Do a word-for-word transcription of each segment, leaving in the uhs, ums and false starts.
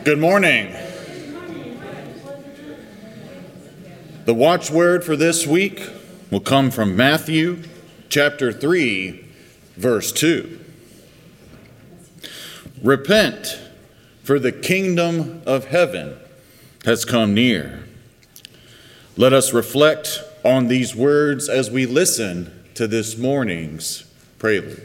Good morning. The watchword for this week will come from Matthew chapter three, verse two. Repent, for the kingdom of heaven has come near. Let us reflect on these words as we listen to this morning's prelude.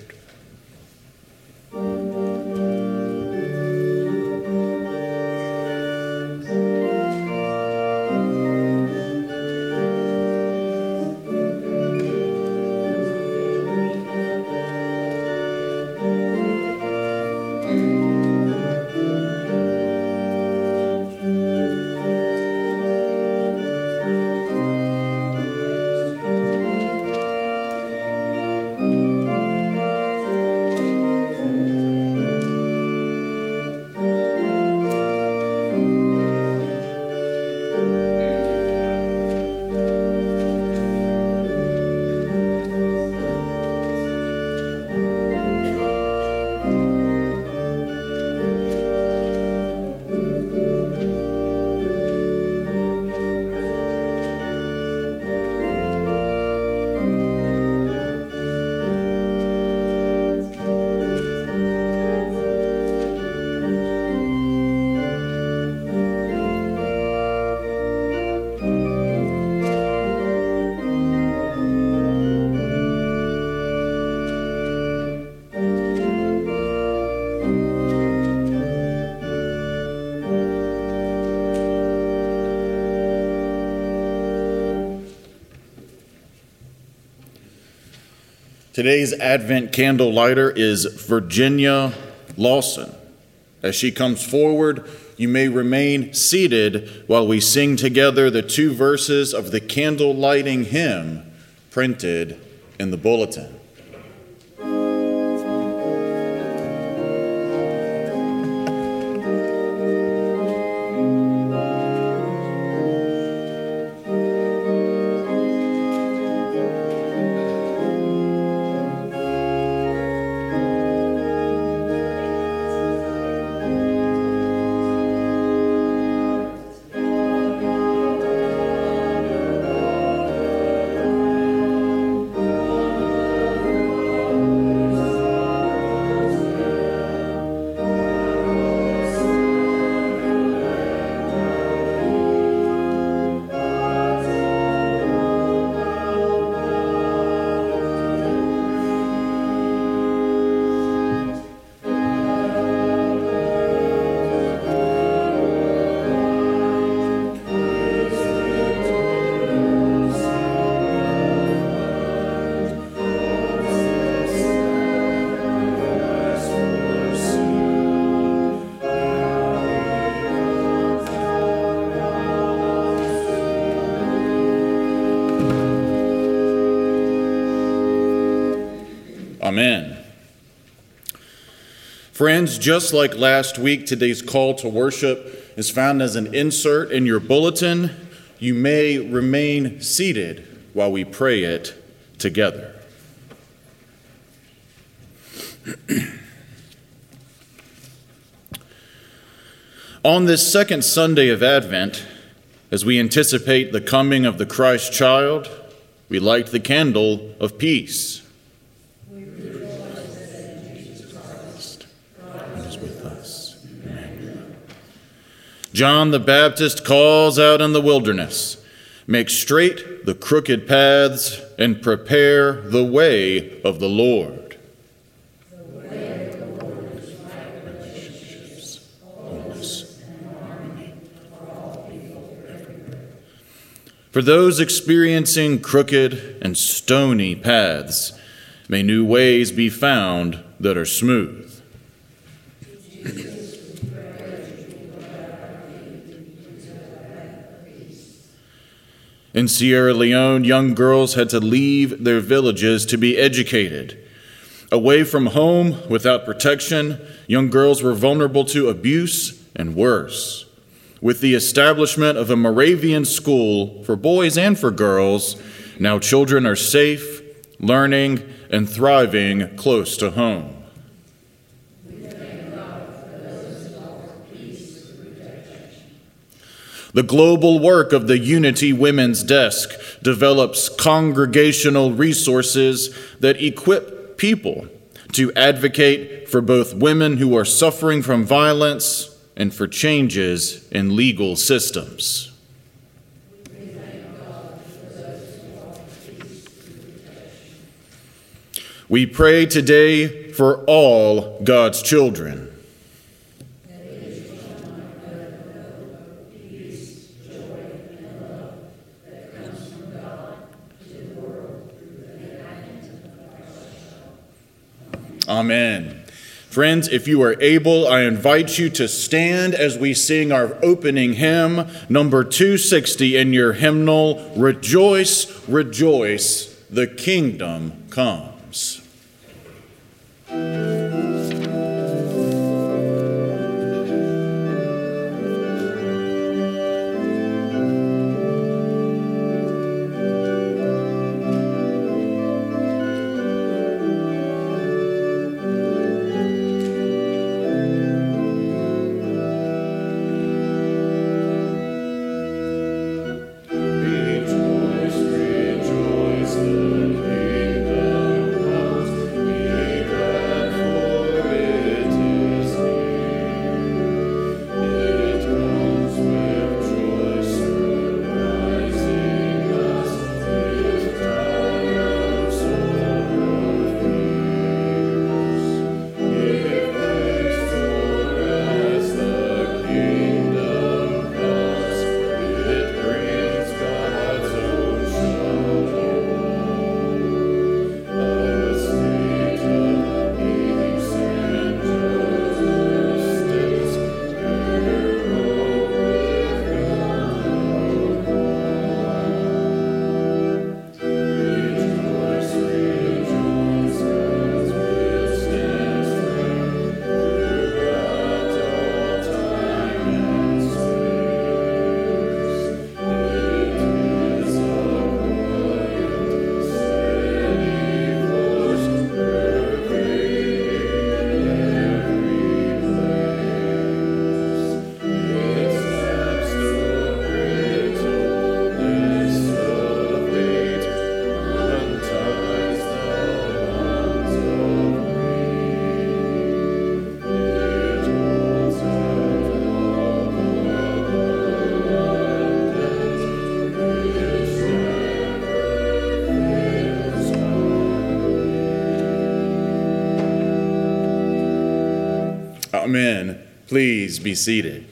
Today's Advent candle lighter is Virginia Lawson. As she comes forward, you may remain seated while we sing together the two verses of the candle lighting hymn printed in the bulletin. Amen. Friends, just like last week, today's call to worship is found as an insert in your bulletin. You may remain seated while we pray it together. On this second Sunday of Advent, as we anticipate the coming of the Christ child, we light the candle of peace. John the Baptist calls out in the wilderness, "Make straight the crooked paths and prepare the way of the Lord." The way of the Lord is right relationships, wholeness, and harmony for all people everywhere. For those experiencing crooked and stony paths, may new ways be found that are smooth. In Sierra Leone, young girls had to leave their villages to be educated. Away from home, without protection, young girls were vulnerable to abuse and worse. With the establishment of a Moravian school for boys and for girls, now children are safe, learning, and thriving close to home. We thank God for those who offer peace through The global work of the Unity Women's Desk develops congregational resources that equip people to advocate for both women who are suffering from violence and for changes in legal systems. We pray today for all God's children. Amen. Friends, if you are able, I invite you to stand as we sing our opening hymn, number two sixty in your hymnal, Rejoice, Rejoice, the Kingdom Comes. Amen. Please be seated.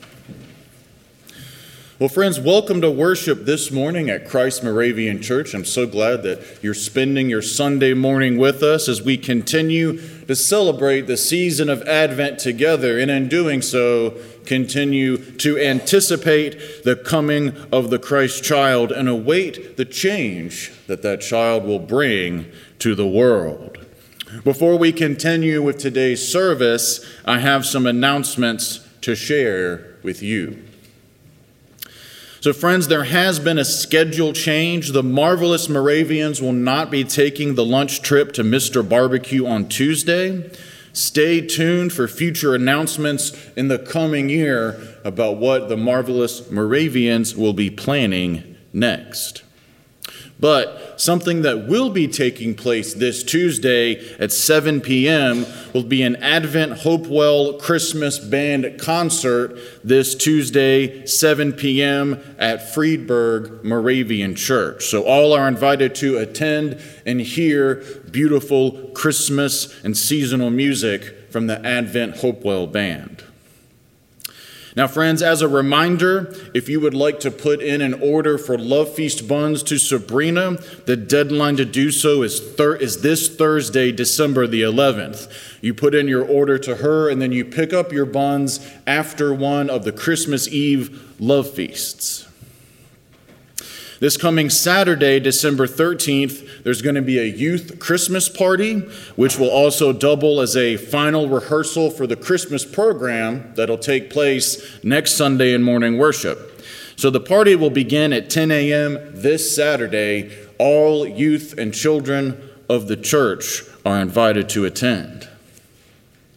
Well, friends, welcome to worship this morning at Christ Moravian Church. I'm so glad that you're spending your Sunday morning with us as we continue to celebrate the season of Advent together, and in doing so, continue to anticipate the coming of the Christ child and await the change that that child will bring to the world. Before we continue with today's service, I have some announcements to share with you. So friends, there has been a schedule change. The Marvelous Moravians will not be taking the lunch trip to Mister Barbecue on Tuesday. Stay tuned for future announcements in the coming year about what the Marvelous Moravians will be planning next. But something that will be taking place this Tuesday at seven p.m. will be an Advent Hopewell Christmas Band concert this Tuesday, seven p.m. at Friedberg Moravian Church. So all are invited to attend and hear beautiful Christmas and seasonal music from the Advent Hopewell Band. Now, friends, as a reminder, if you would like to put in an order for Love Feast buns to Sabrina, the deadline to do so is, thir- is this Thursday, December the eleventh. You put in your order to her, and then you pick up your buns after one of the Christmas Eve Love Feasts. This coming Saturday, December thirteenth, there's going to be a youth Christmas party, which will also double as a final rehearsal for the Christmas program that'll take place next Sunday in morning worship. So the party will begin at ten a.m. this Saturday. All youth and children of the church are invited to attend.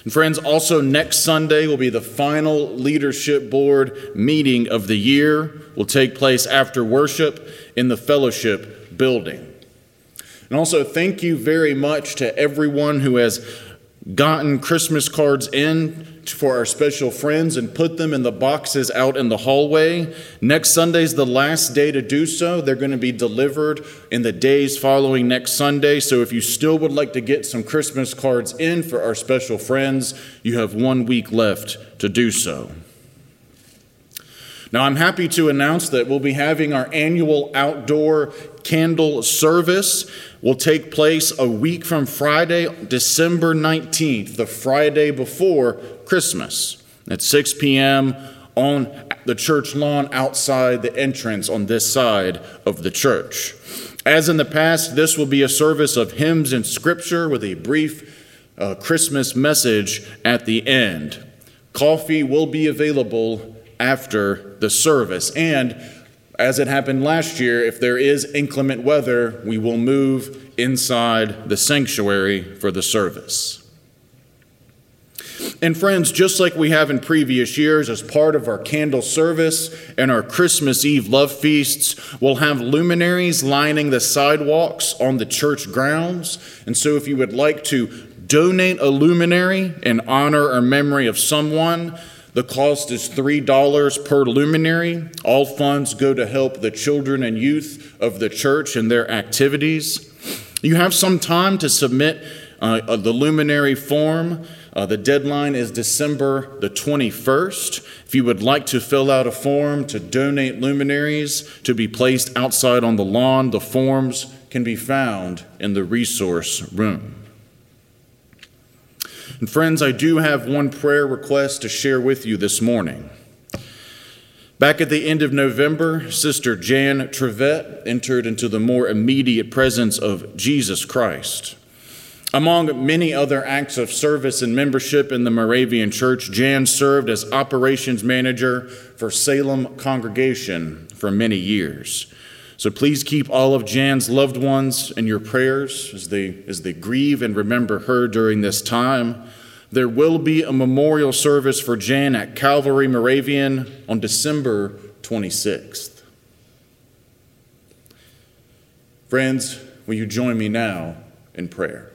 And friends, also next Sunday will be the final leadership board meeting of the year. Will take place after worship in the fellowship building. And also thank you very much to everyone who has gotten Christmas cards in for our special friends and put them in the boxes out in the hallway. Next Sunday's the last day to do so. They're going to be delivered in the days following next Sunday. So if you still would like to get some Christmas cards in for our special friends, you have one week left to do so. Now, I'm happy to announce that we'll be having our annual outdoor candle service. Will take place a week from Friday, December nineteenth, the Friday before Christmas, at six p.m. on the church lawn outside the entrance on this side of the church. As in the past, this will be a service of hymns and scripture with a brief uh, Christmas message at the end. Coffee will be available after the service, and as it happened last year, if there is inclement weather, we will move inside the sanctuary for the service. And friends, just like we have in previous years, as part of our candle service and our Christmas Eve love feasts, we'll have luminaries lining the sidewalks on the church grounds. And so if you would like to donate a luminary in honor or memory of someone, the cost is three dollars per luminary. All funds go to help the children and youth of the church and their activities. You have some time to submit uh, the luminary form. Uh, the deadline is December the twenty-first. If you would like to fill out a form to donate luminaries to be placed outside on the lawn, the forms can be found in the resource room. And friends, I do have one prayer request to share with you this morning. Back at the end of November, Sister Jan Trevette entered into the more immediate presence of Jesus Christ. Among many other acts of service and membership in the Moravian Church, Jan served as operations manager for Salem Congregation for many years. So please keep all of Jan's loved ones in your prayers as they, as they grieve and remember her during this time. There will be a memorial service for Jan at Calvary Moravian on December twenty-sixth. Friends, will you join me now in prayer?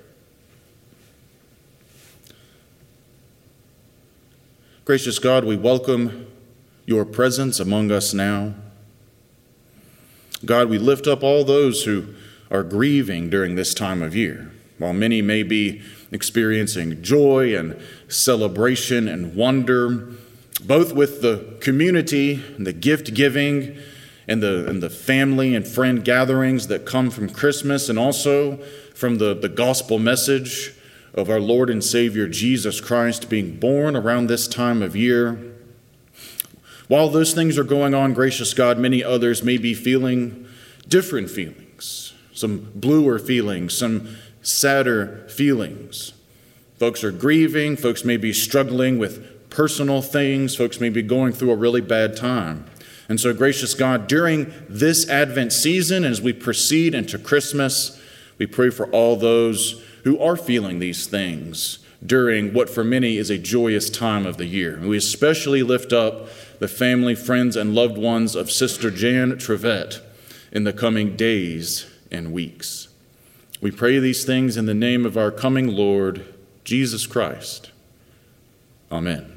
Gracious God, we welcome your presence among us now. God, we lift up all those who are grieving during this time of year. While many may be experiencing joy and celebration and wonder, both with the community and the gift giving and the, and the family and friend gatherings that come from Christmas, and also from the, the gospel message of our Lord and Savior Jesus Christ being born around this time of year. While those things are going on, gracious God, many others may be feeling different feelings, some bluer feelings, some sadder feelings. Folks are grieving, folks may be struggling with personal things, folks may be going through a really bad time. And so, gracious God, during this Advent season, as we proceed into Christmas, we pray for all those who are feeling these things during what for many is a joyous time of the year. And we especially lift up the family, friends, and loved ones of Sister Jan Trevette in the coming days and weeks. We pray these things in the name of our coming Lord, Jesus Christ. Amen.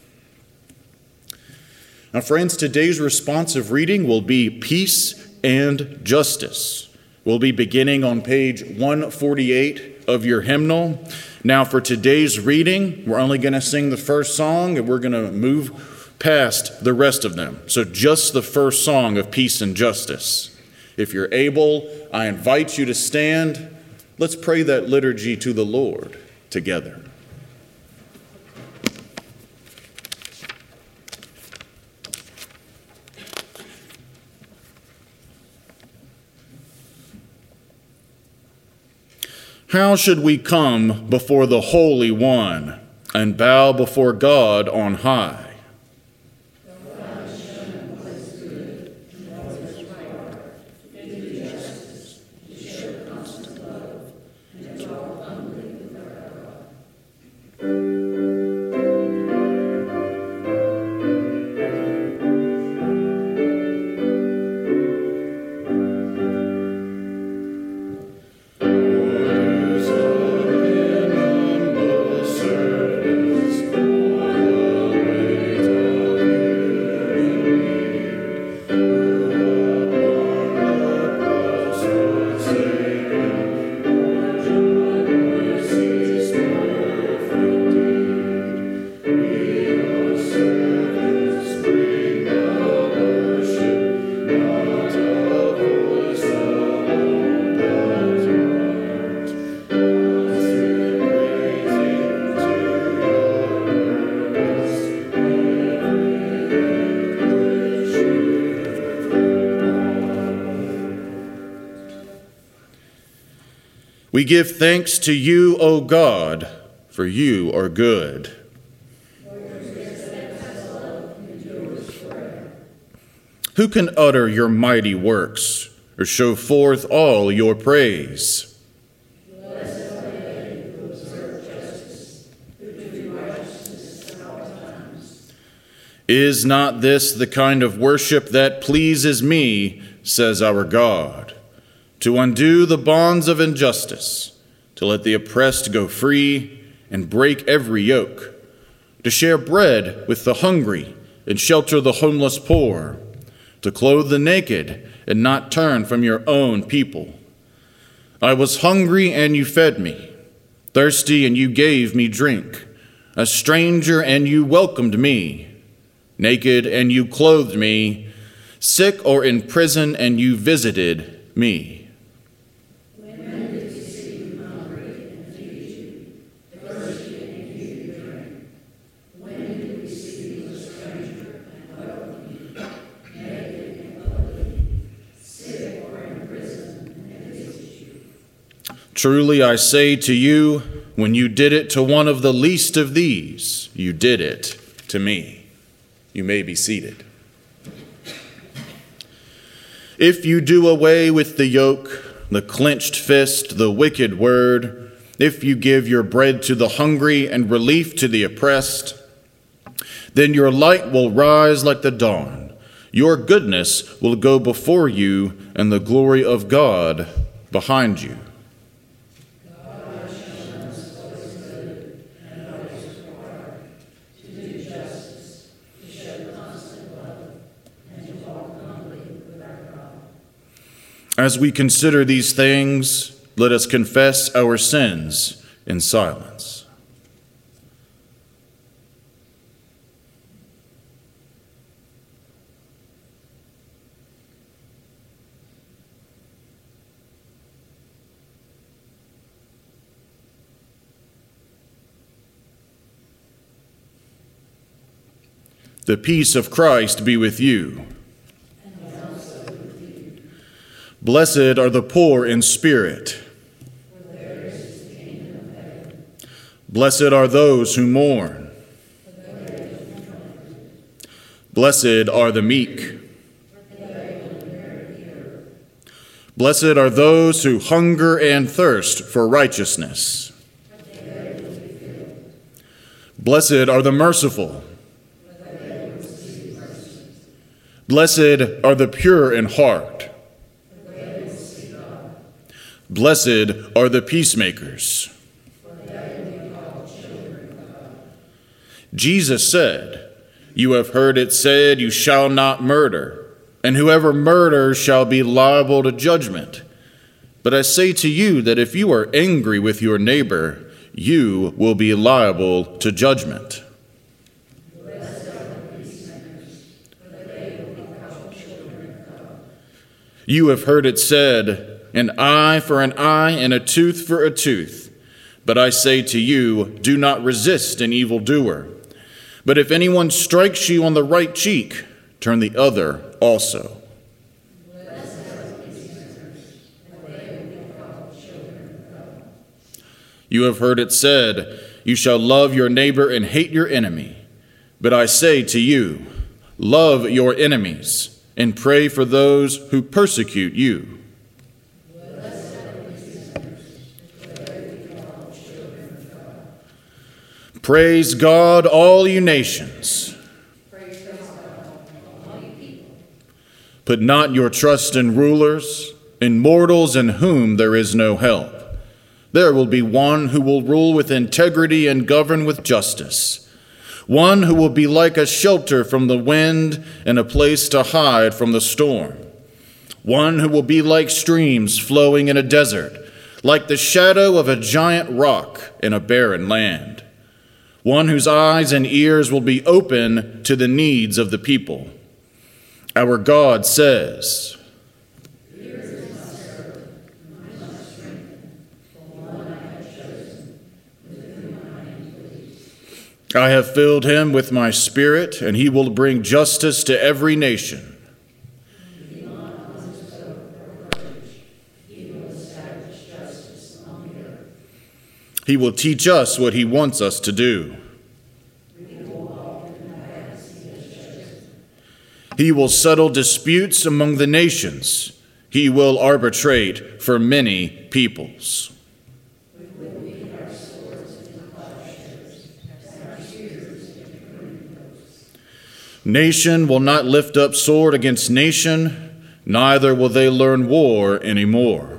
Now, friends, today's responsive reading will be Peace and Justice. We'll be beginning on page one forty-eight of your hymnal. Now, for today's reading, we're only going to sing the first song, and we're going to move past the rest of them. So just the first song of Peace and Justice. If you're able, I invite you to stand. Let's pray that liturgy to the Lord together. How should we come before the Holy One and bow before God on high? Thank you. We give thanks to you, O God, for you are good. Who can utter your mighty works or show forth all your praise? Blessed are they who observe justice, who do righteousness at all times. Is not this the kind of worship that pleases me, says our God, to undo the bonds of injustice, to let the oppressed go free and break every yoke, to share bread with the hungry and shelter the homeless poor, to clothe the naked and not turn from your own people? I was hungry and you fed me, thirsty and you gave me drink, a stranger and you welcomed me, naked and you clothed me, sick or in prison and you visited me. When did we see you hungry and feed you, thirsty and give you drink? When did we see you a stranger and welcome you, naked and clothed you, sick or in prison and visit you? Truly I say to you, when you did it to one of the least of these, you did it to me. You may be seated. If you do away with the yoke, the clenched fist, the wicked word, if you give your bread to the hungry and relief to the oppressed, then your light will rise like the dawn. Your goodness will go before you, and the glory of God behind you. As we consider these things, let us confess our sins in silence. The peace of Christ be with you. Blessed are the poor in spirit. For theirs is the kingdom of heaven. Blessed are those who mourn. For they will be comforted. Blessed are the meek. For they will inherit the earth. Blessed are those who hunger and thirst for righteousness. For they will be filled. Blessed are the merciful. For they will receive mercy. Blessed are the pure in heart. Blessed are the peacemakers. For they will be called children of God. Jesus said, "You have heard it said, you shall not murder, and whoever murders shall be liable to judgment. But I say to you that if you are angry with your neighbor, you will be liable to judgment." Blessed are the peacemakers, for they will be called children of God. You have heard it said, "An eye for an eye and a tooth for a tooth." But I say to you, do not resist an evildoer. But if anyone strikes you on the right cheek, turn the other also. Blessed are the peacemakers, for they will be called children of God. You have heard it said, "You shall love your neighbor and hate your enemy." But I say to you, love your enemies and pray for those who persecute you. Praise God, all you nations. Praise God, all you people. Put not your trust in rulers, in mortals in whom there is no help. There will be one who will rule with integrity and govern with justice. One who will be like a shelter from the wind and a place to hide from the storm. One who will be like streams flowing in a desert, like the shadow of a giant rock in a barren land. One whose eyes and ears will be open to the needs of the people. Our God says, "Here is my servant, whom I must strengthen, the one I have chosen, with whom I am pleased." I have filled him with my spirit, and he will bring justice to every nation. Be not unto so for courage, he will establish justice among He will teach us what he wants us to do. He will settle disputes among the nations. He will arbitrate for many peoples. Nation will not lift up sword against nation, neither will they learn war anymore.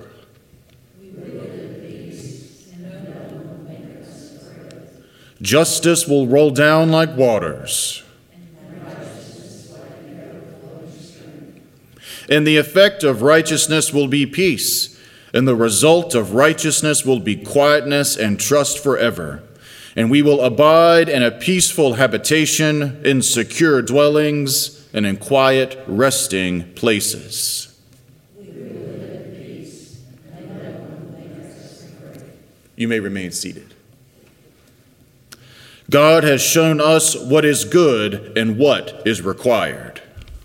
Justice will roll down like waters. And the effect of righteousness will be peace, and the result of righteousness will be quietness and trust forever. And we will abide in a peaceful habitation, in secure dwellings, and in quiet resting places. You may remain seated. God has shown us what is good and what is required.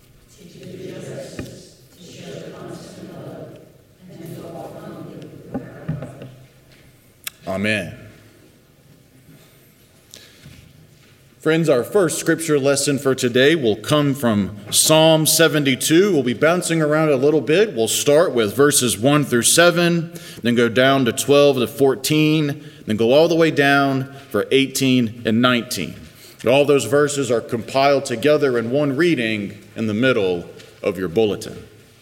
Amen. Friends, our first scripture lesson for today will come from Psalm seventy-two. We'll be bouncing around a little bit. We'll start with verses one through seven, then go down to twelve to fourteen, then go all the way down for eighteen and nineteen. All those verses are compiled together in one reading in the middle of your bulletin.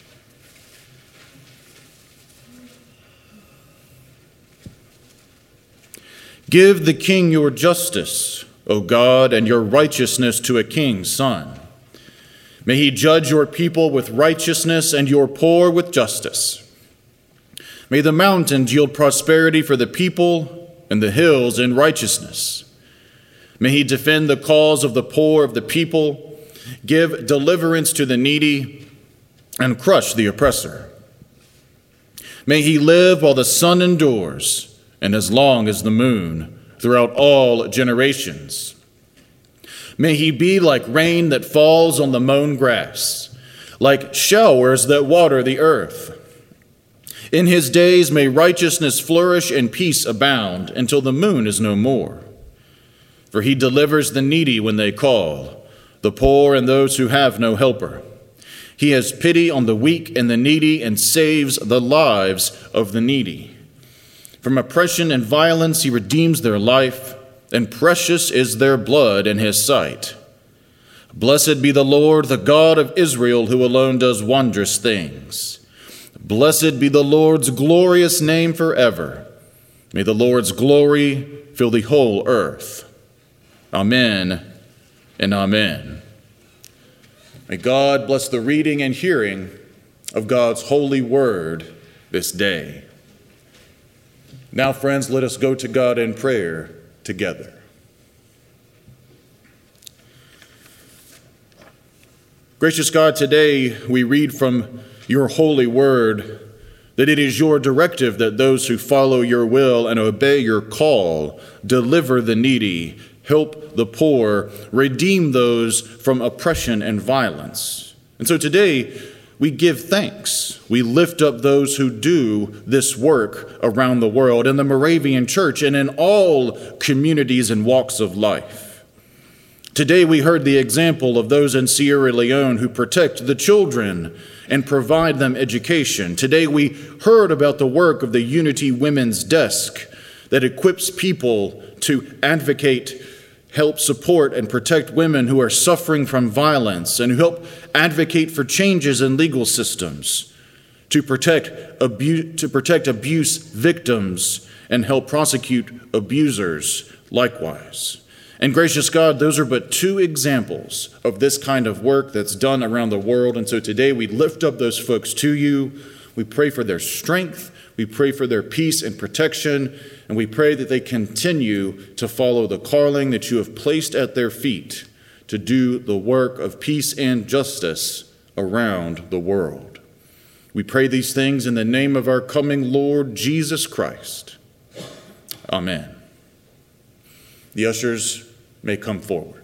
Give the king your justice, O God, and your righteousness to a king's son. May he judge your people with righteousness and your poor with justice. May the mountains yield prosperity for the people and the hills in righteousness. May he defend the cause of the poor of the people, give deliverance to the needy, and crush the oppressor. May he live while the sun endures, and as long as the moon, throughout all generations. May he be like rain that falls on the mown grass, like showers that water the earth. In his days may righteousness flourish and peace abound until the moon is no more. For he delivers the needy when they call, the poor and those who have no helper. He has pity on the weak and the needy and saves the lives of the needy. From oppression and violence he redeems their life, and precious is their blood in his sight. Blessed be the Lord, the God of Israel, who alone does wondrous things. Blessed be the Lord's glorious name forever. May the Lord's glory fill the whole earth. Amen and amen. May God bless the reading and hearing of God's holy word this day. Now, friends, let us go to God in prayer together. Gracious God, today we read from your holy word that it is your directive that those who follow your will and obey your call deliver the needy, help the poor, redeem those from oppression and violence. And so today, we give thanks. We lift up those who do this work around the world in the Moravian Church and in all communities and walks of life. Today we heard the example of those in Sierra Leone who protect the children and provide them education. Today we heard about the work of the Unity Women's Desk that equips people to advocate, help support and protect women who are suffering from violence, and who help advocate for changes in legal systems to protect abuse, to protect abuse victims and help prosecute abusers likewise. And gracious God, those are but two examples of this kind of work that's done around the world. And so today we lift up those folks to you. We pray for their strength. We pray for their peace and protection. And we pray that they continue to follow the calling that you have placed at their feet to do the work of peace and justice around the world. We pray these things in the name of our coming Lord Jesus Christ. Amen. The ushers may come forward.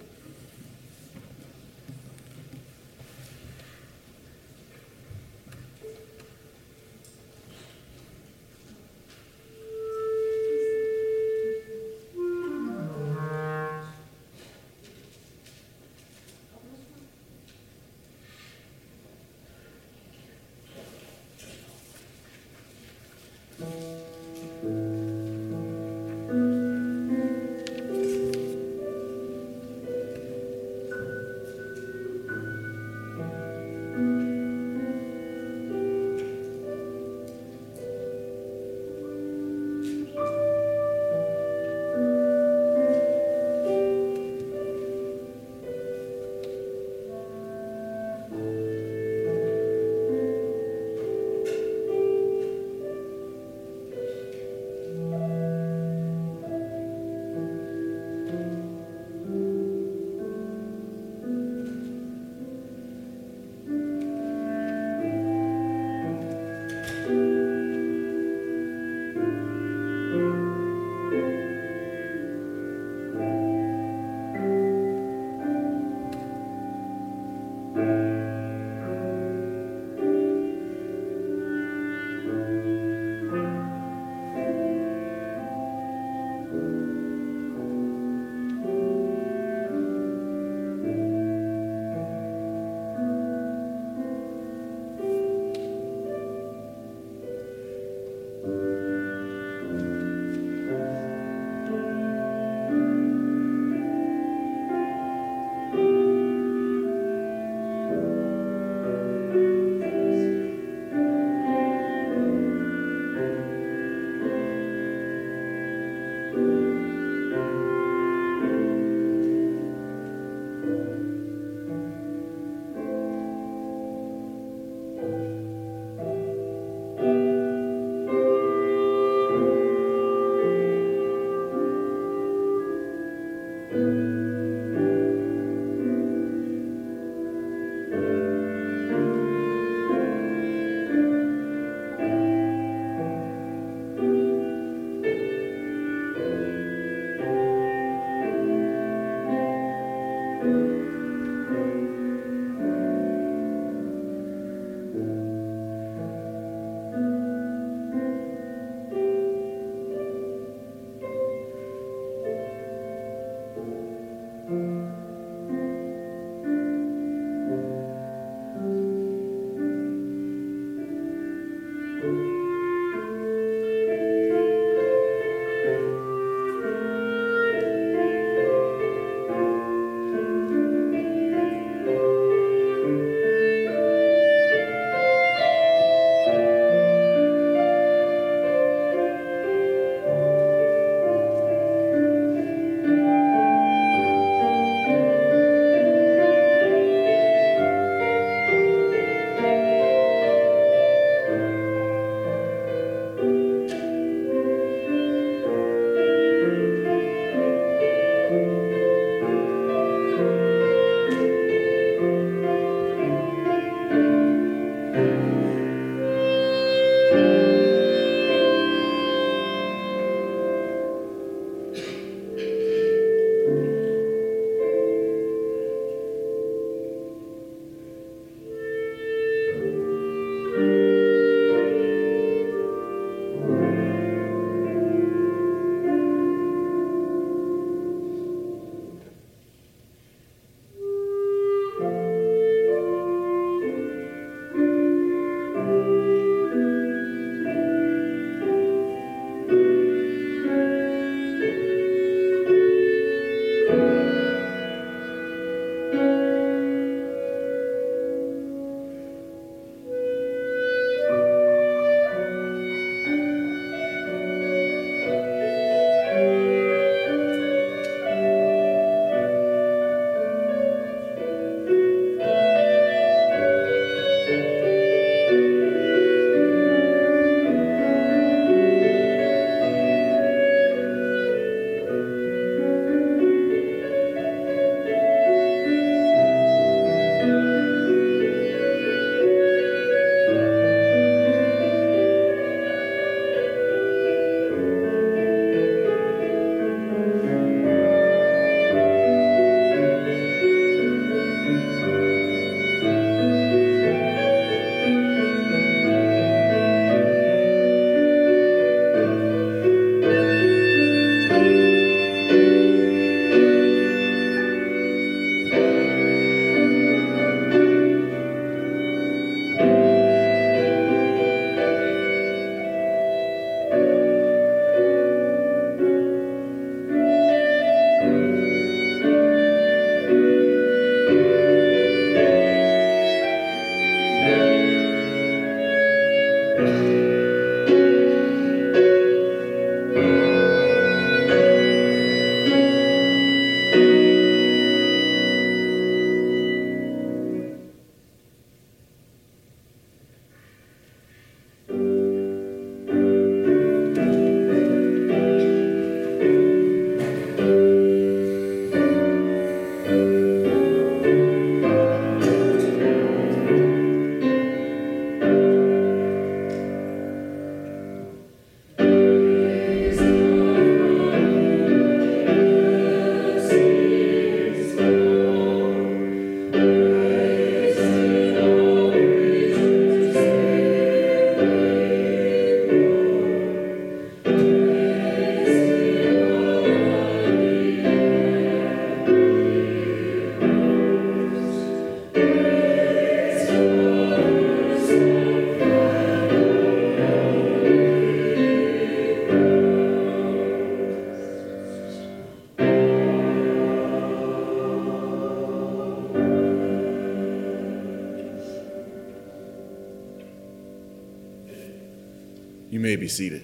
may be seated.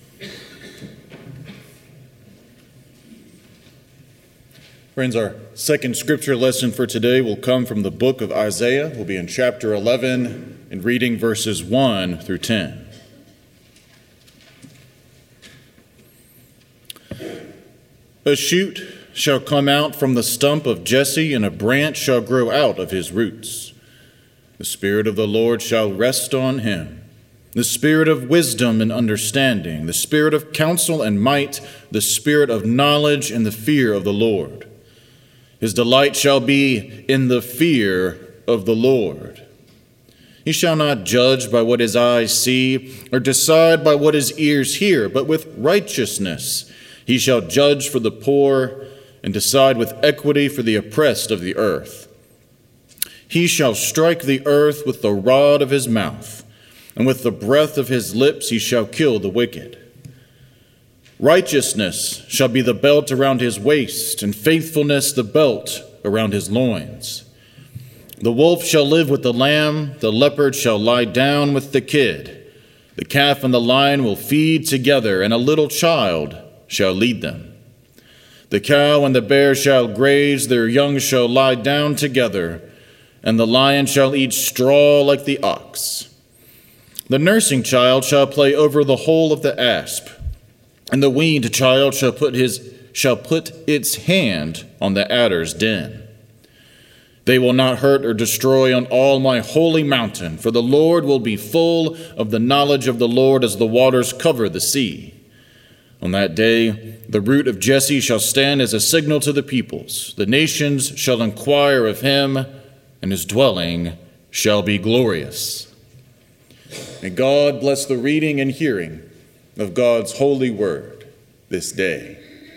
Friends, our second scripture lesson for today will come from the book of Isaiah. We'll be in chapter eleven and reading verses one through ten. A shoot shall come out from the stump of Jesse, and a branch shall grow out of his roots. The Spirit of the Lord shall rest on him, the Spirit of wisdom and understanding, the Spirit of counsel and might, the Spirit of knowledge and the fear of the Lord. His delight shall be in the fear of the Lord. He shall not judge by what his eyes see, or decide by what his ears hear, but with righteousness he shall judge for the poor, and decide with equity for the oppressed of the earth. He shall strike the earth with the rod of his mouth, and with the breath of his lips he shall kill the wicked. Righteousness shall be the belt around his waist, and faithfulness the belt around his loins. The wolf shall live with the lamb, the leopard shall lie down with the kid. The calf and the lion will feed together, and a little child shall lead them. The cow and the bear shall graze, their young shall lie down together, and the lion shall eat straw like the ox. The nursing child shall play over the hole of the asp, and the weaned child shall put his shall put its hand on the adder's den. They will not hurt or destroy on all my holy mountain, for the Lord will be full of the knowledge of the Lord as the waters cover the sea. On that day, the root of Jesse shall stand as a signal to the peoples. The nations shall inquire of him, and his dwelling shall be glorious. May God bless the reading and hearing of God's holy word this day.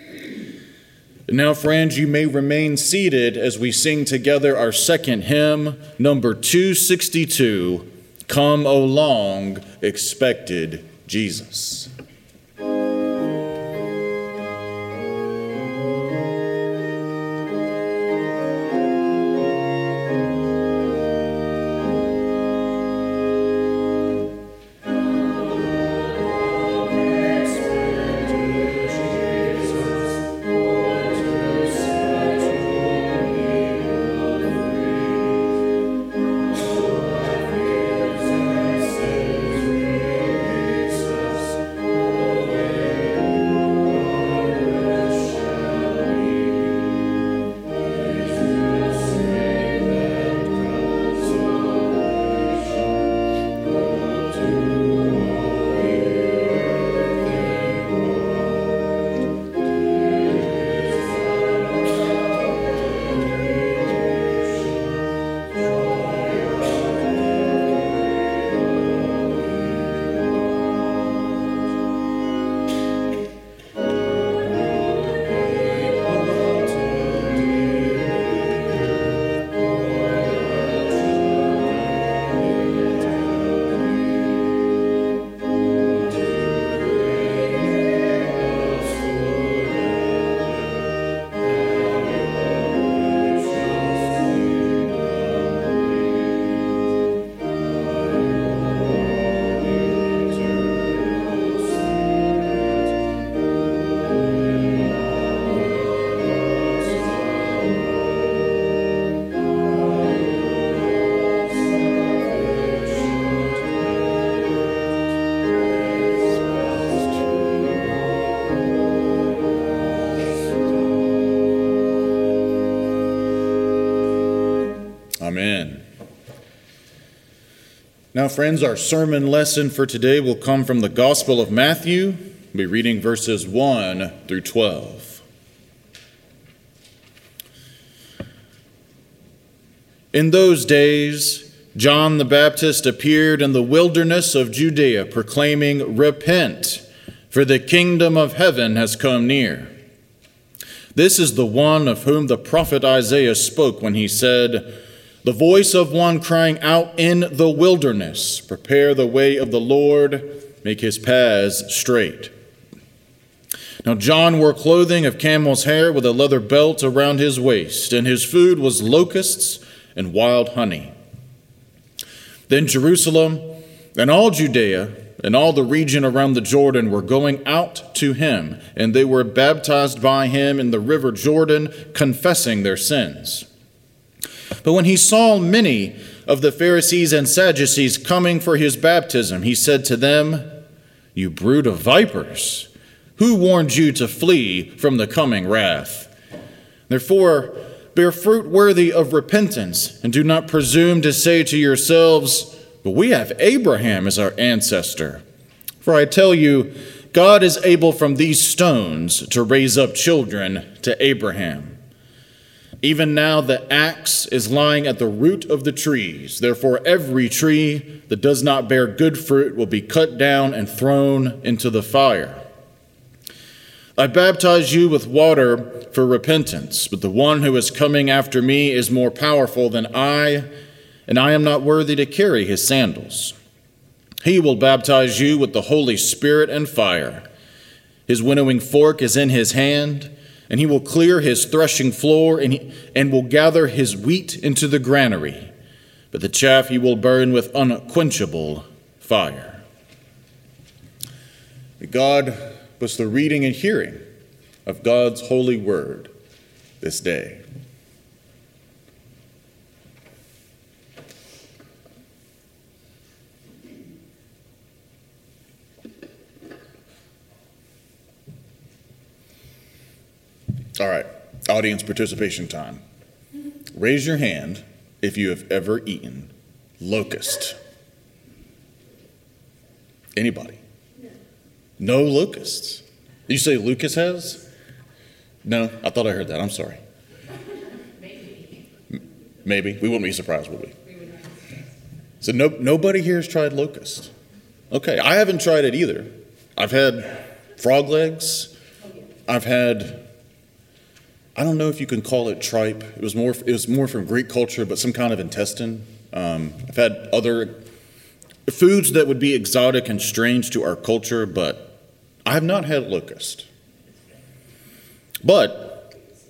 And now, friends, you may remain seated as we sing together our second hymn, number two sixty-two, Come, O Long Expected Jesus. Amen. Now, friends, our sermon lesson for today will come from the Gospel of Matthew. We'll be reading verses one through twelve. In those days, John the Baptist appeared in the wilderness of Judea, proclaiming, "Repent, for the kingdom of heaven has come near." This is the one of whom the prophet Isaiah spoke when he said, "The voice of one crying out in the wilderness, prepare the way of the Lord, make his paths straight." Now John wore clothing of camel's hair with a leather belt around his waist, and his food was locusts and wild honey. Then Jerusalem and all Judea and all the region around the Jordan were going out to him, and they were baptized by him in the river Jordan, confessing their sins. But when he saw many of the Pharisees and Sadducees coming for his baptism, he said to them, "You brood of vipers, who warned you to flee from the coming wrath? Therefore, bear fruit worthy of repentance, and do not presume to say to yourselves, 'But we have Abraham as our ancestor.' For I tell you, God is able from these stones to raise up children to Abraham. Even now the axe is lying at the root of the trees. Therefore every tree that does not bear good fruit will be cut down and thrown into the fire. I baptize you with water for repentance, but the one who is coming after me is more powerful than I, and I am not worthy to carry his sandals. He will baptize you with the Holy Spirit and fire. His winnowing fork is in his hand, and he will clear his threshing floor and, he, and will gather his wheat into the granary, but the chaff he will burn with unquenchable fire." May God bless the reading and hearing of God's holy word this day. All right, audience participation time. Raise your hand if you have ever eaten locust. Anybody? No locusts. You say Lucas has? No, I thought I heard that. I'm sorry. Maybe. Maybe. We wouldn't be surprised, would we? So no, nobody here has tried locust. Okay, I haven't tried it either. I've had frog legs. I've had, I don't know if you can call it tripe. It was more, it was more from Greek culture, but some kind of intestine. Um, I've had other foods that would be exotic and strange to our culture, but I have not had locust. But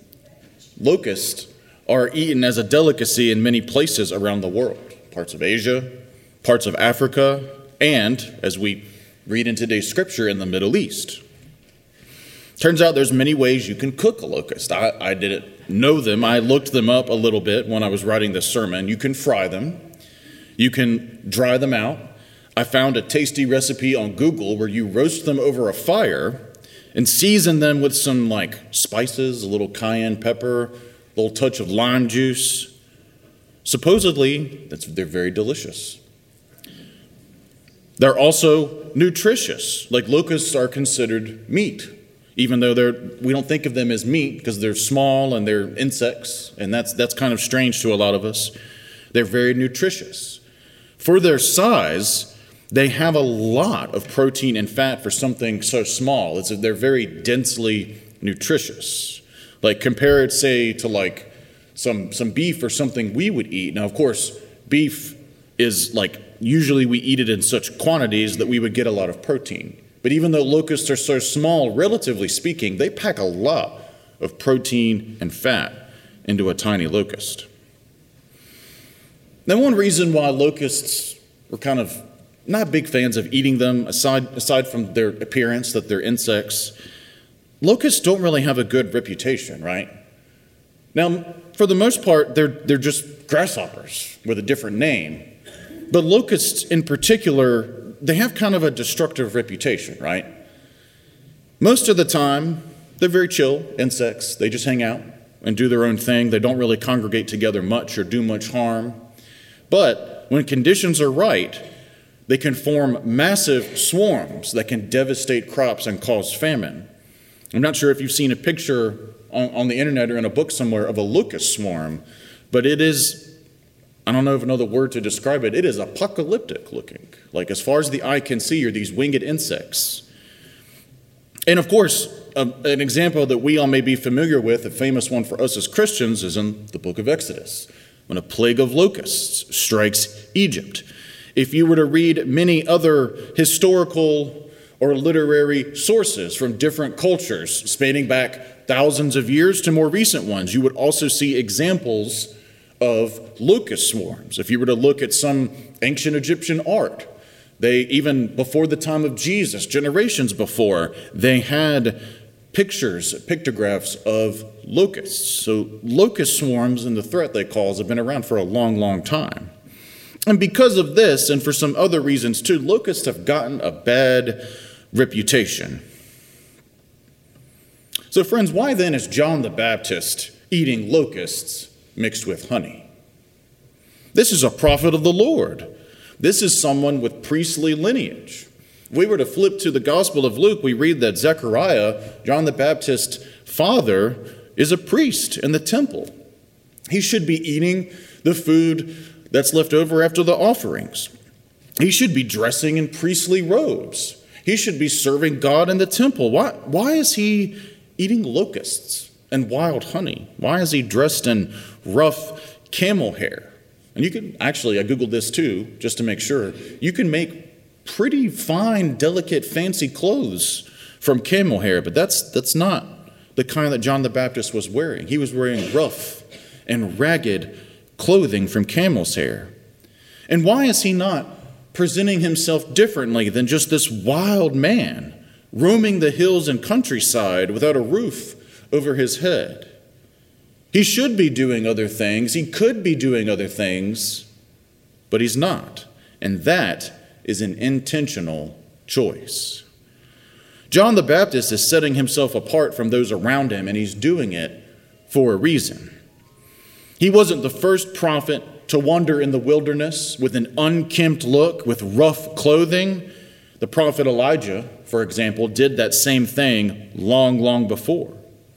locusts are eaten as a delicacy in many places around the world, parts of Asia, parts of Africa, and, as we read in today's scripture, in the Middle East. Turns out there's many ways you can cook a locust. I, I didn't know them. I looked them up a little bit when I was writing this sermon. You can fry them. You can dry them out. I found a tasty recipe on Google where you roast them over a fire and season them with some like spices, a little cayenne pepper, a little touch of lime juice. Supposedly, that's, they're very delicious. They're also nutritious. Like locusts are considered meat, even though they're we don't think of them as meat because they're small and they're insects, and that's that's kind of strange to a lot of us. They're very nutritious. For their size, they have a lot of protein and fat for something so small. It's they're very densely nutritious. Like compare it, say, to like some some beef or something we would eat. Now, of course, beef is like usually we eat it in such quantities that we would get a lot of protein. But even though locusts are so small, relatively speaking, they pack a lot of protein and fat into a tiny locust. Now, one reason why locusts were kind of not big fans of eating them, aside, aside from their appearance, that they're insects, locusts don't really have a good reputation, right? Now, for the most part, they're, they're just grasshoppers with a different name. But locusts in particular, they have kind of a destructive reputation, right? Most of the time, they're very chill insects. They just hang out and do their own thing. They don't really congregate together much or do much harm. But when conditions are right, they can form massive swarms that can devastate crops and cause famine. I'm not sure if you've seen a picture on, on the internet or in a book somewhere of a locust swarm, but it is, I don't know of another word to describe it, it is apocalyptic looking. Like as far as the eye can see are these winged insects. And of course, um, an example that we all may be familiar with, a famous one for us as Christians, is in the book of Exodus, when a plague of locusts strikes Egypt. If you were to read many other historical or literary sources from different cultures, spanning back thousands of years to more recent ones, you would also see examples of locust swarms. If you were to look at some ancient Egyptian art, They, even before the time of Jesus, generations before, they had pictures, pictographs of locusts. So locust swarms and the threat they cause have been around for a long, long time. And because of this, and for some other reasons too, locusts have gotten a bad reputation. So friends, why then is John the Baptist eating locusts mixed with honey? This is a prophet of the Lord. This is someone with priestly lineage. If we were to flip to the Gospel of Luke, we read that Zechariah, John the Baptist's father, is a priest in the temple. He should be eating the food that's left over after the offerings. He should be dressing in priestly robes. He should be serving God in the temple. Why, why is he eating locusts and wild honey? Why is he dressed in rough camel hair? And you can, actually, I Googled this too, just to make sure. You can make pretty fine, delicate, fancy clothes from camel hair, but that's that's not the kind that John the Baptist was wearing. He was wearing rough and ragged clothing from camel's hair. And why is he not presenting himself differently than just this wild man roaming the hills and countryside without a roof over his head? He should be doing other things. He could be doing other things, but he's not. And that is an intentional choice. John the Baptist is setting himself apart from those around him, and he's doing it for a reason. He wasn't the first prophet to wander in the wilderness with an unkempt look, with rough clothing. The prophet Elijah, for example, did that same thing long, long before.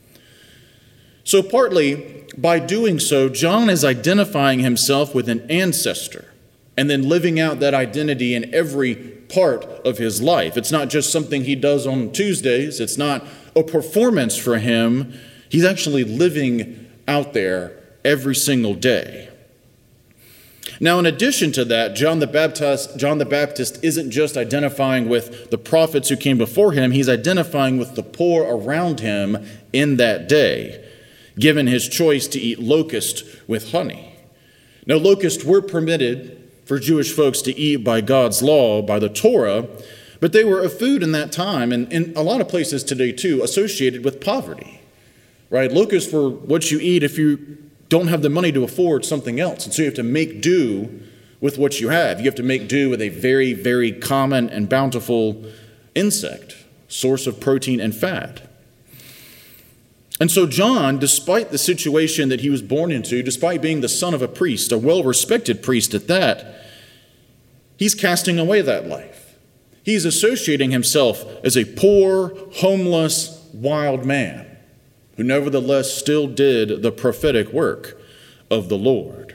So partly by doing so, John is identifying himself with an ancestor and then living out that identity in every part of his life. It's not just something he does on Tuesdays. It's not a performance for him. He's actually living out there every single day. Now, in addition to that, John the Baptist, John the Baptist isn't just identifying with the prophets who came before him. He's identifying with the poor around him in that day, given his choice to eat locust with honey. Now, locusts were permitted for Jewish folks to eat by God's law, by the Torah, but they were a food in that time, and in a lot of places today too, associated with poverty, right? Locusts were what you eat if you don't have the money to afford something else, and so you have to make do with what you have. You have to make do with a very, very common and bountiful insect, source of protein and fat. And so John, despite the situation that he was born into, despite being the son of a priest, a well-respected priest at that, he's casting away that life. He's associating himself as a poor, homeless, wild man who nevertheless still did the prophetic work of the Lord.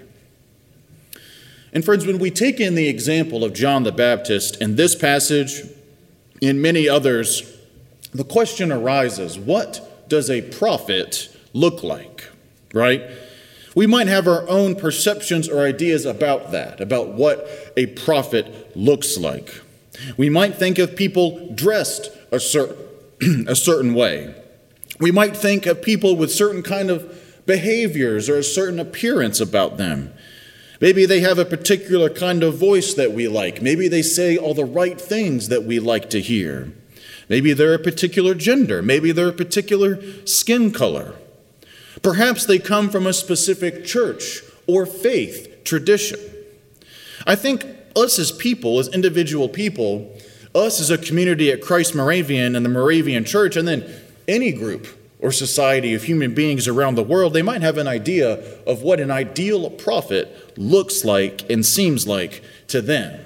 And friends, when we take in the example of John the Baptist in this passage, in many others, the question arises, what does a prophet look like, right? We might have our own perceptions or ideas about that, about what a prophet looks like. We might think of people dressed a certain, a certain way. We might think of people with certain kind of behaviors or a certain appearance about them. Maybe they have a particular kind of voice that we like. Maybe they say all the right things that we like to hear. Maybe they're a particular gender. Maybe they're a particular skin color. Perhaps they come from a specific church or faith tradition. I think us as people, as individual people, us as a community at Christ Moravian and the Moravian Church, and then any group or society of human beings around the world, they might have an idea of what an ideal prophet looks like and seems like to them.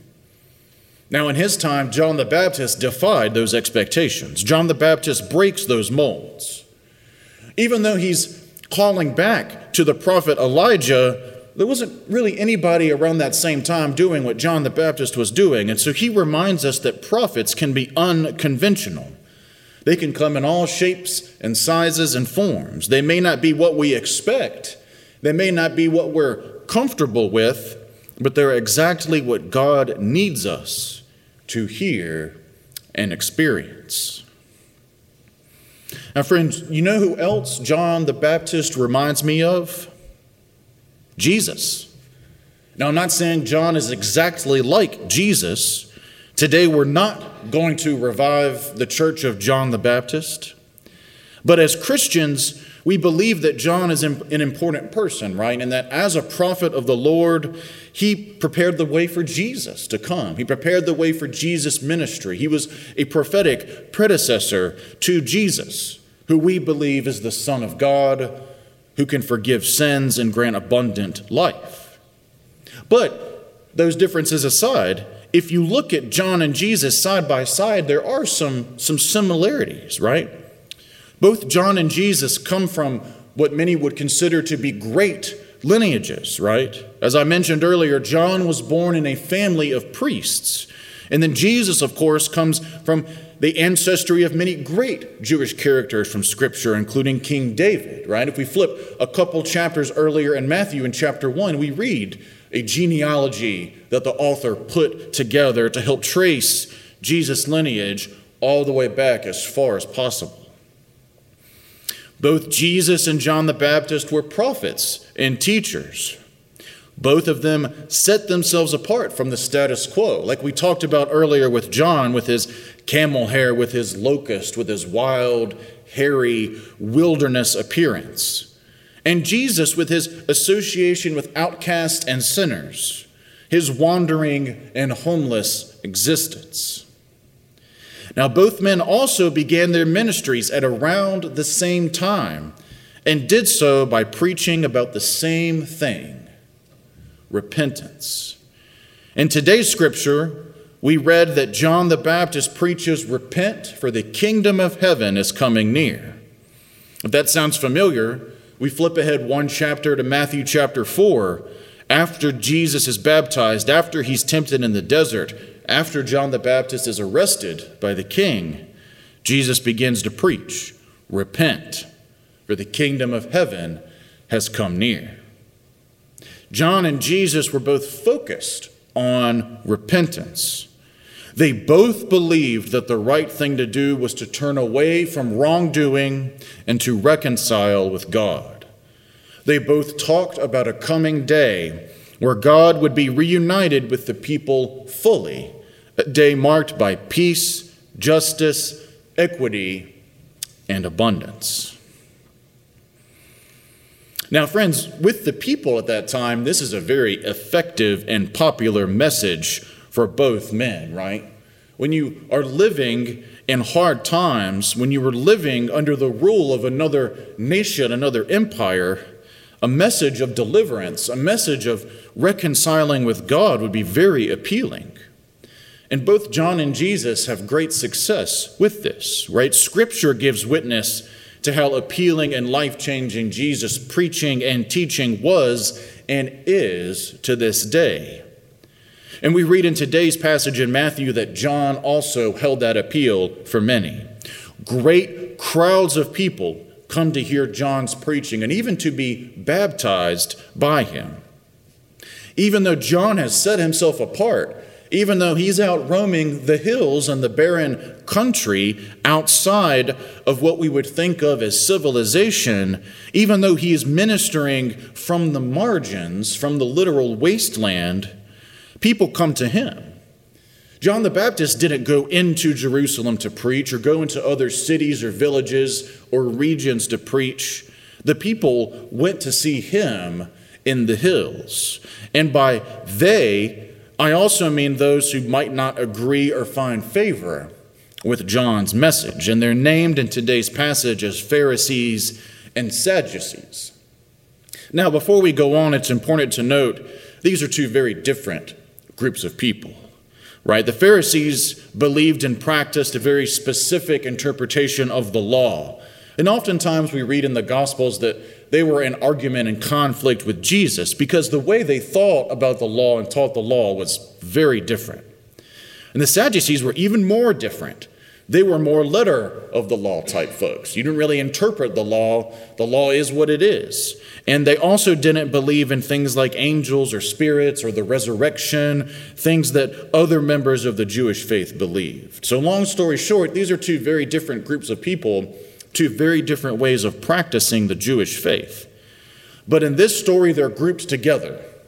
Now, in his time, John the Baptist defied those expectations. John the Baptist breaks those molds. Even though he's calling back to the prophet Elijah, there wasn't really anybody around that same time doing what John the Baptist was doing. And so he reminds us that prophets can be unconventional. They can come in all shapes and sizes and forms. They may not be what we expect. They may not be what we're comfortable with, but they're exactly what God needs us to hear and experience. Now, friends, you know who else John the Baptist reminds me of? Jesus. Now, I'm not saying John is exactly like Jesus, Today, we're not going to revive the church of John the Baptist, but as Christians, we believe that John is an important person, right? And that as a prophet of the Lord, he prepared the way for Jesus to come. He prepared the way for Jesus' ministry. He was a prophetic predecessor to Jesus, who we believe is the Son of God, who can forgive sins and grant abundant life. But those differences aside, if you look at John and Jesus side by side, there are some, some similarities, right? Both John and Jesus come from what many would consider to be great lineages, right? As I mentioned earlier, John was born in a family of priests. And then Jesus, of course, comes from the ancestry of many great Jewish characters from Scripture, including King David, right? If we flip a couple chapters earlier in Matthew in chapter one, we read a genealogy that the author put together to help trace Jesus' lineage all the way back as far as possible. Both Jesus and John the Baptist were prophets and teachers. Both of them set themselves apart from the status quo, like we talked about earlier with John, with his camel hair, with his locust, with his wild, hairy, wilderness appearance. And Jesus with his association with outcasts and sinners, his wandering and homeless existence. Now, both men also began their ministries at around the same time and did so by preaching about the same thing, repentance. In today's scripture, we read that John the Baptist preaches, "Repent, for the kingdom of heaven is coming near." If that sounds familiar, we flip ahead one chapter to Matthew chapter four. After Jesus is baptized, after he's tempted in the desert, after John the Baptist is arrested by the king, Jesus begins to preach, "Repent, for the kingdom of heaven has come near." John and Jesus were both focused on repentance. They both believed that the right thing to do was to turn away from wrongdoing and to reconcile with God. They both talked about a coming day where God would be reunited with the people fully, a day marked by peace, justice, equity, and abundance. Now, friends, with the people at that time, this is a very effective and popular message for both men, right? When you are living in hard times, when you were living under the rule of another nation, another empire, a message of deliverance, a message of reconciling with God would be very appealing. And both John and Jesus have great success with this, right? Scripture gives witness to how appealing and life-changing Jesus' preaching and teaching was and is to this day. And we read in today's passage in Matthew that John also held that appeal for many. Great crowds of people come to hear John's preaching and even to be baptized by him. Even though John has set himself apart, even though he's out roaming the hills and the barren country outside of what we would think of as civilization, even though he is ministering from the margins, from the literal wasteland, people come to him. John the Baptist didn't go into Jerusalem to preach or go into other cities or villages or regions to preach. The people went to see him in the hills. And by they, I also mean those who might not agree or find favor with John's message. And they're named in today's passage as Pharisees and Sadducees. Now, before we go on, it's important to note these are two very different groups of people, right? The Pharisees believed and practiced a very specific interpretation of the law. And oftentimes we read in the Gospels that they were in argument and conflict with Jesus because the way they thought about the law and taught the law was very different. And the Sadducees were even more different. They were more letter of the law type folks. You didn't really interpret the law. The law is what it is. And they also didn't believe in things like angels or spirits or the resurrection, things that other members of the Jewish faith believed. So long story short, these are two very different groups of people, two very different ways of practicing the Jewish faith. But in this story, they're grouped together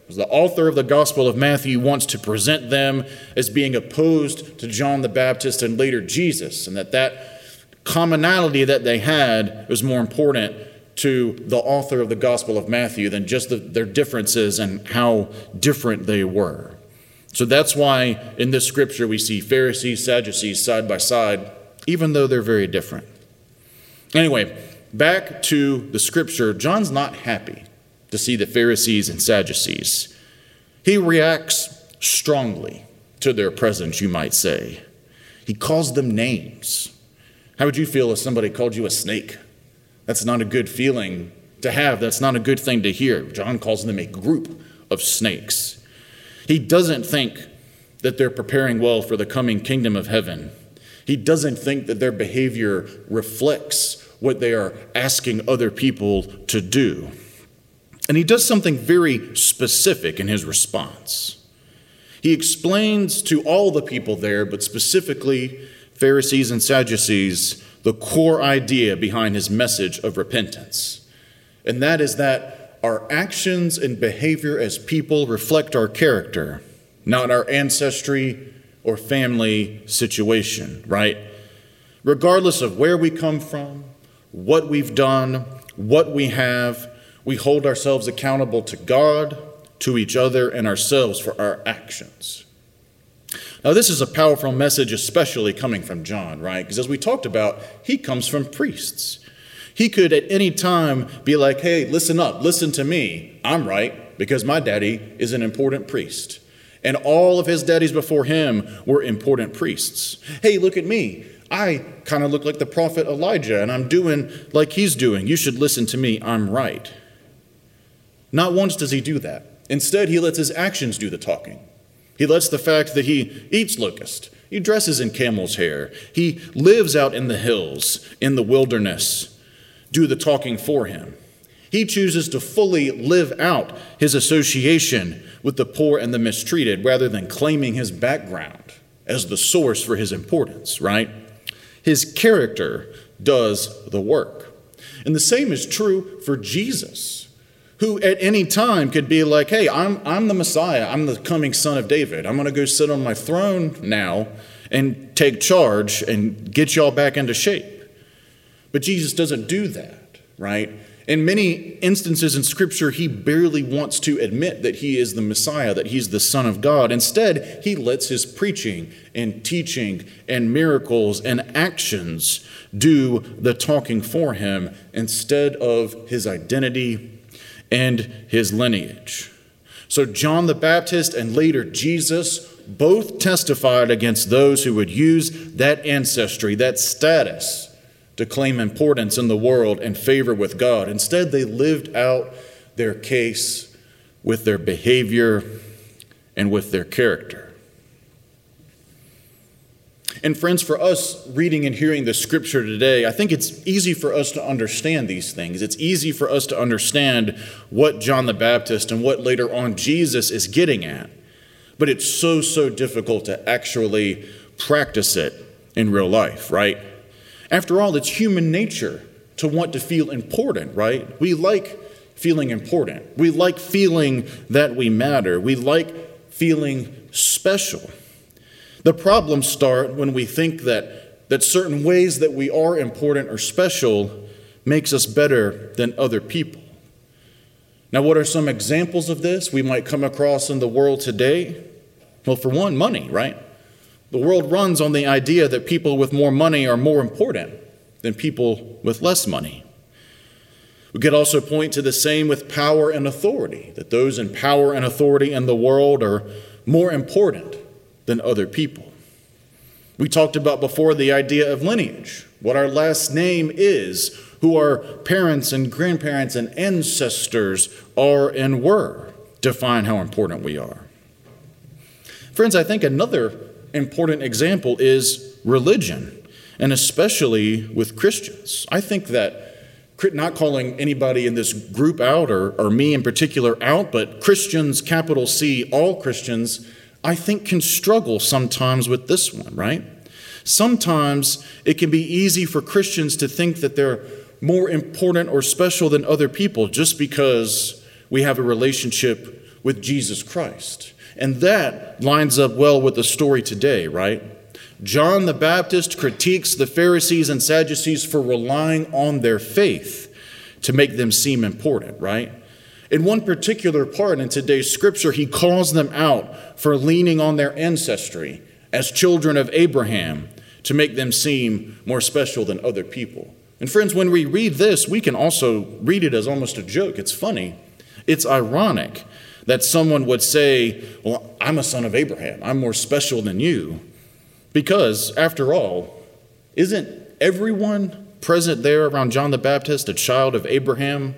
The author of the Gospel of Matthew wants to present them as being opposed to John the Baptist and later Jesus, and that that commonality that they had was more important to the author of the Gospel of Matthew than just the, their differences and how different they were. So that's why in this scripture we see Pharisees, Sadducees side by side, even though they're very different. Anyway, back to the scripture. John's not happy to see the Pharisees and Sadducees. He reacts strongly to their presence, you might say. He calls them names. How would you feel if somebody called you a snake? That's not a good feeling to have. That's not a good thing to hear. John calls them a group of snakes. He doesn't think that they're preparing well for the coming kingdom of heaven. He doesn't think that their behavior reflects what they are asking other people to do. And he does something very specific in his response. He explains to all the people there, but specifically Pharisees and Sadducees, the core idea behind his message of repentance. And that is that our actions and behavior as people reflect our character, not our ancestry or family situation, right? Regardless of where we come from, what we've done, what we have, we hold ourselves accountable to God, to each other, and ourselves for our actions. Now, this is a powerful message, especially coming from John, right? Because as we talked about, he comes from priests. He could at any time be like, hey, listen up, listen to me. I'm right because my daddy is an important priest. And all of his daddies before him were important priests. Hey, look at me. I kind of look like the prophet Elijah, and I'm doing like he's doing. You should listen to me. I'm right. Not once does he do that. Instead, he lets his actions do the talking. He lets the fact that he eats locust, he dresses in camel's hair, he lives out in the hills, in the wilderness, do the talking for him. He chooses to fully live out his association with the poor and the mistreated rather than claiming his background as the source for his importance, right? His character does the work. And the same is true for Jesus, who at any time could be like, hey, I'm, I'm the Messiah. I'm the coming son of David. I'm going to go sit on my throne now and take charge and get y'all back into shape. But Jesus doesn't do that, right? In many instances in Scripture, he barely wants to admit that he is the Messiah, that he's the Son of God. Instead, he lets his preaching and teaching and miracles and actions do the talking for him instead of his identity and his lineage. So John the Baptist and later Jesus both testified against those who would use that ancestry, that status, to claim importance in the world and favor with God. Instead, they lived out their case with their behavior and with their character. And friends, for us reading and hearing the scripture today, I think it's easy for us to understand these things. It's easy for us to understand what John the Baptist and what later on Jesus is getting at. But it's so, so difficult to actually practice it in real life, right? After all, it's human nature to want to feel important, right? We like feeling important. We like feeling that we matter. We like feeling special. The problems start when we think that, that certain ways that we are important or special makes us better than other people. Now, what are some examples of this we might come across in the world today? Well, for one, money, right? The world runs on the idea that people with more money are more important than people with less money. We could also point to the same with power and authority, that those in power and authority in the world are more important than other people. We talked about before the idea of lineage, what our last name is, who our parents and grandparents and ancestors are and were, define how important we are. Friends, I think another important example is religion, and especially with Christians. I think that, not calling anybody in this group out, or, or me in particular out, but Christians, capital C, all Christians, I think can struggle sometimes with this one, right? Sometimes it can be easy for Christians to think that they're more important or special than other people just because we have a relationship with Jesus Christ. And that lines up well with the story today, right? John the Baptist critiques the Pharisees and Sadducees for relying on their faith to make them seem important, right? In one particular part in today's scripture, he calls them out for leaning on their ancestry as children of Abraham to make them seem more special than other people. And friends, when we read this, we can also read it as almost a joke. It's funny. It's ironic that someone would say, well, I'm a son of Abraham. I'm more special than you. Because, after all, isn't everyone present there around John the Baptist a child of Abraham?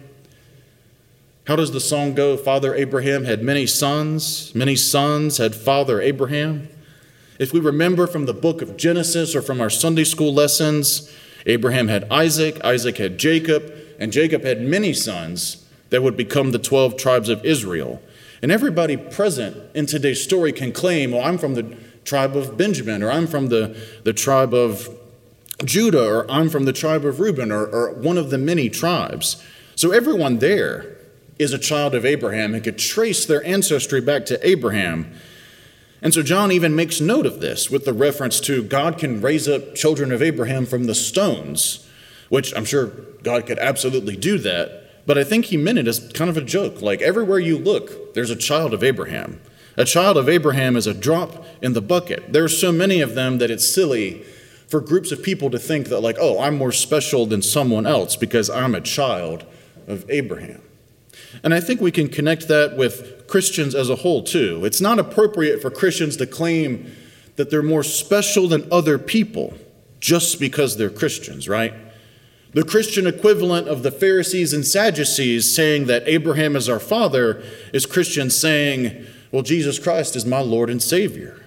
How does the song go? Father Abraham had many sons. Many sons had Father Abraham. If we remember from the book of Genesis or from our Sunday school lessons, Abraham had Isaac, Isaac had Jacob, and Jacob had many sons that would become the twelve tribes of Israel. And everybody present in today's story can claim, well, I'm from the tribe of Benjamin, or I'm from the, the tribe of Judah, or I'm from the tribe of Reuben, or, or one of the many tribes. So everyone there is a child of Abraham and could trace their ancestry back to Abraham. And so John even makes note of this with the reference to God can raise up children of Abraham from the stones, which I'm sure God could absolutely do that. But I think he meant it as kind of a joke. Like everywhere you look, there's a child of Abraham. A child of Abraham is a drop in the bucket. There are so many of them that it's silly for groups of people to think that like, oh, I'm more special than someone else because I'm a child of Abraham. And I think we can connect that with Christians as a whole, too. It's not appropriate for Christians to claim that they're more special than other people just because they're Christians, right? The Christian equivalent of the Pharisees and Sadducees saying that Abraham is our father is Christians saying, well, Jesus Christ is my Lord and Savior.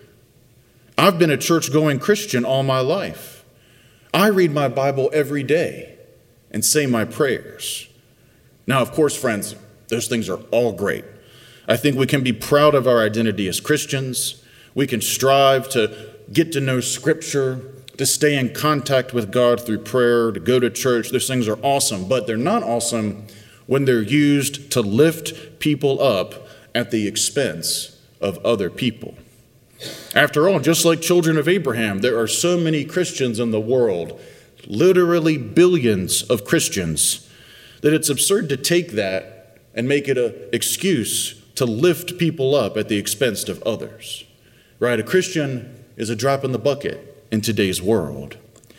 I've been a church-going Christian all my life. I read my Bible every day and say my prayers. Now, of course, friends, those things are all great. I think we can be proud of our identity as Christians. We can strive to get to know Scripture, to stay in contact with God through prayer, to go to church. Those things are awesome, but they're not awesome when they're used to lift people up at the expense of other people. After all, just like children of Abraham, there are so many Christians in the world, literally billions of Christians, that it's absurd to take that and make it an excuse to lift people up at the expense of others. Right? A Christian is a drop in the bucket in today's world.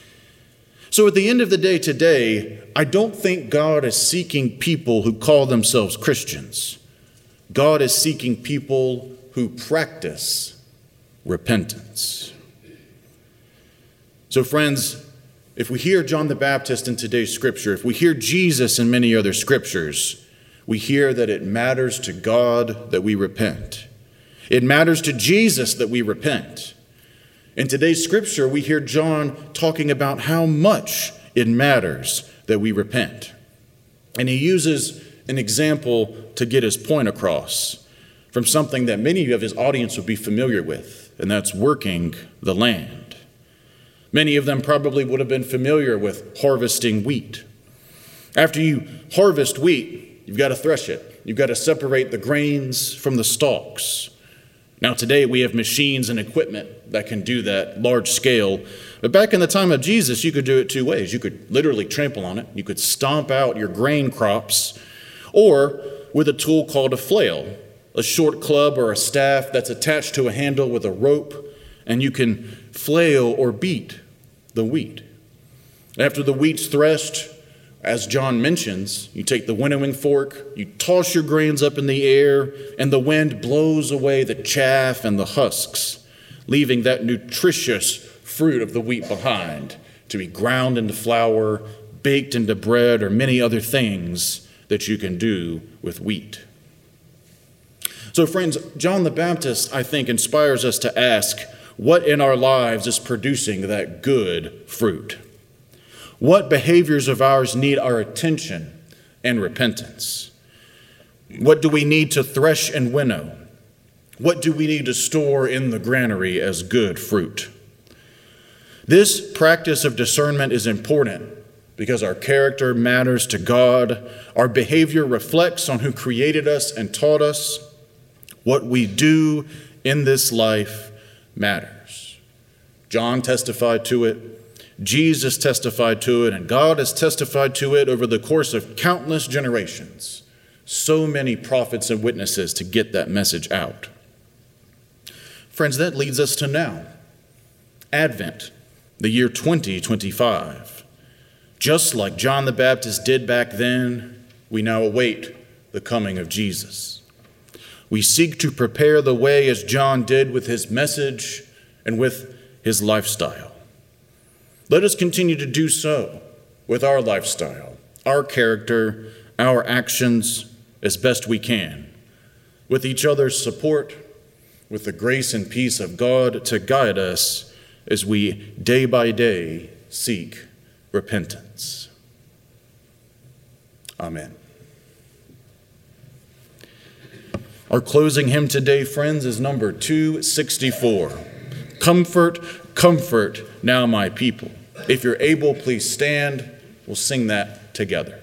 So at the end of the day today, I don't think God is seeking people who call themselves Christians. God is seeking people who practice repentance. So friends, if we hear John the Baptist in today's scripture, if we hear Jesus in many other scriptures, we hear that it matters to God that we repent. It matters to Jesus that we repent. In today's scripture, we hear John talking about how much it matters that we repent. And he uses an example to get his point across from something that many of his audience would be familiar with, and that's working the land. Many of them probably would have been familiar with harvesting wheat. After you harvest wheat, you've got to thresh it. You've got to separate the grains from the stalks. Now today we have machines and equipment that can do that large scale. But back in the time of Jesus, you could do it two ways. You could literally trample on it. You could stomp out your grain crops, or with a tool called a flail, a short club or a staff that's attached to a handle with a rope, and you can flail or beat the wheat. After the wheat's threshed, as John mentions, you take the winnowing fork, you toss your grains up in the air, and the wind blows away the chaff and the husks, leaving that nutritious fruit of the wheat behind to be ground into flour, baked into bread, or many other things that you can do with wheat. So friends, John the Baptist, I think, inspires us to ask, what in our lives is producing that good fruit? What behaviors of ours need our attention and repentance? What do we need to thresh and winnow? What do we need to store in the granary as good fruit? This practice of discernment is important because our character matters to God. Our behavior reflects on who created us and taught us. What we do in this life matters. John testified to it, Jesus testified to it, and God has testified to it over the course of countless generations. So many prophets and witnesses to get that message out. Friends, that leads us to now. Advent, the year twenty twenty-five. Just like John the Baptist did back then, we now await the coming of Jesus. We seek to prepare the way as John did with his message and with his lifestyle. Let us continue to do so with our lifestyle, our character, our actions as best we can, with each other's support, with the grace and peace of God to guide us as we day by day seek repentance. Amen. Our closing hymn today, friends, is number two sixty-four. Comfort, comfort now my people. If you're able, please stand. We'll sing that together.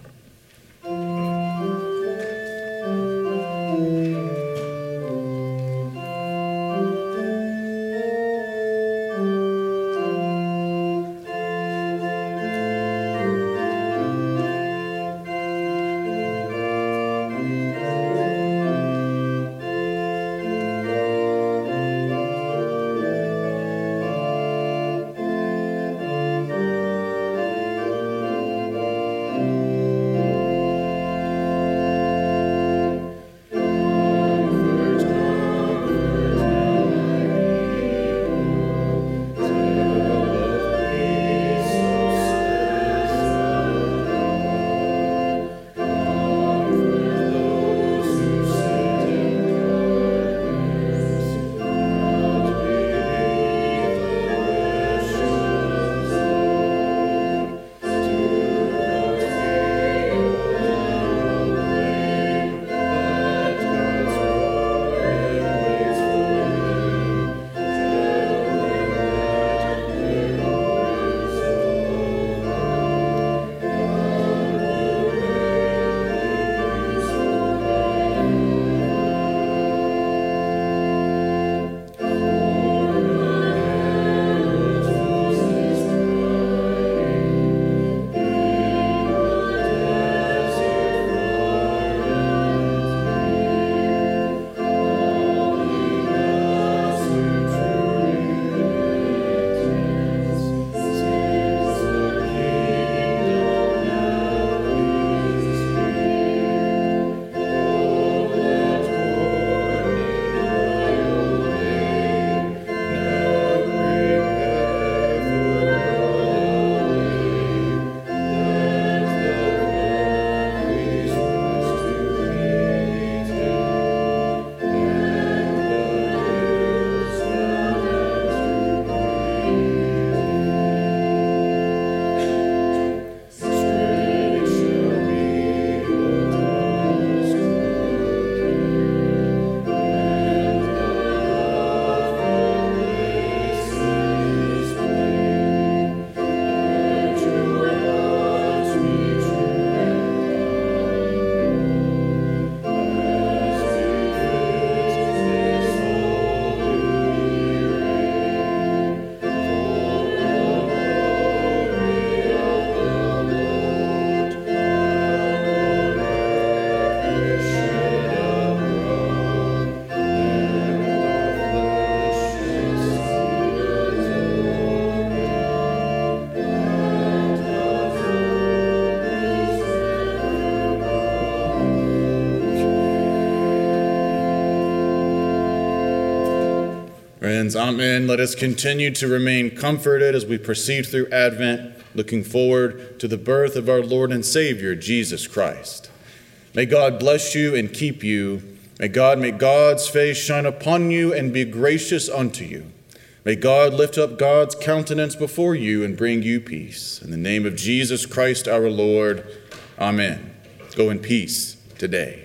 Friends, amen. Let us continue to remain comforted as we proceed through Advent, looking forward to the birth of our Lord and Savior, Jesus Christ. May God bless you and keep you. May God make God's face shine upon you and be gracious unto you. May God lift up God's countenance before you and bring you peace. In the name of Jesus Christ our Lord, amen. Go in peace today.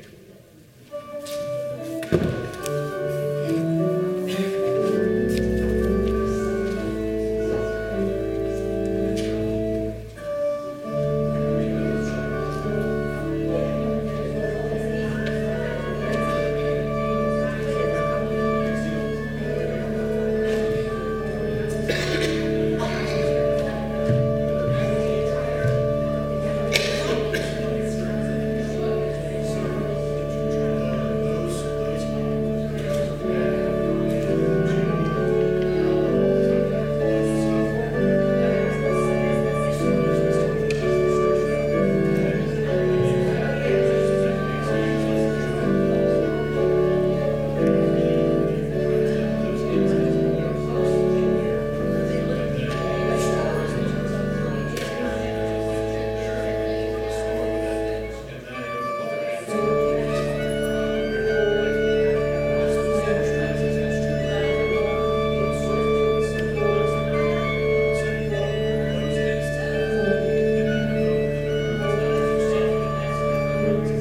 Thank you.